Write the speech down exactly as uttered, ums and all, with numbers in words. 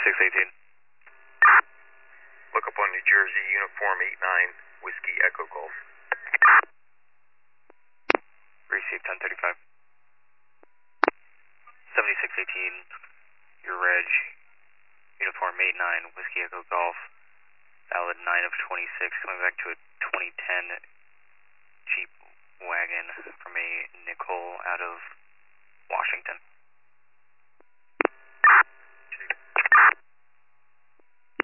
seventy-six eighteen. Look up on New Jersey, uniform eight nine, Whiskey Echo Golf. Receive ten thirty-five. seventy-six eighteen, your reg, uniform eight nine, Whiskey Echo Golf, valid nine of twenty-six, coming back to a twenty ten Jeep wagon from a Nicole out of